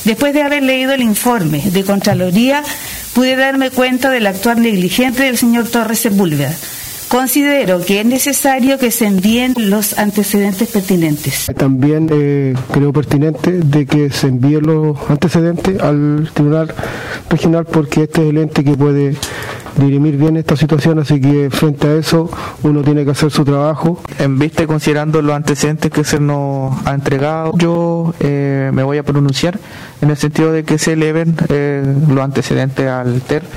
Después de haber leído el informe de Contraloría, pude darme cuenta del actuar negligente del señor Torres Sepúlveda. Considero que es necesario que se envíen los antecedentes pertinentes. También creo pertinente de que se envíen los antecedentes al Tribunal Regional, porque este es el ente que puede dirimir bien esta situación, así que frente a eso uno tiene que hacer su trabajo. En vista y considerando los antecedentes que se nos ha entregado, yo me voy a pronunciar en el sentido de que se eleven los antecedentes al TER.